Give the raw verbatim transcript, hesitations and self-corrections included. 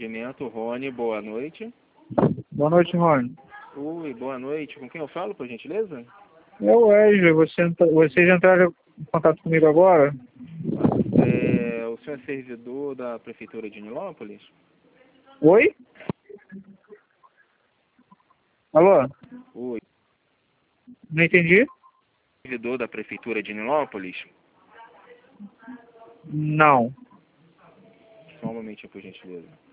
atendimento, Rony, boa noite. Boa noite, Rony. Oi, boa noite. Com quem eu falo, por gentileza? É o Wesley, você, vocês entraram em contato comigo agora? É, o senhor é servidor da Prefeitura de Nilópolis? Oi? Alô? Oi. Não entendi? Servidor da Prefeitura de Nilópolis? Não. Só um momentinho, por gentileza.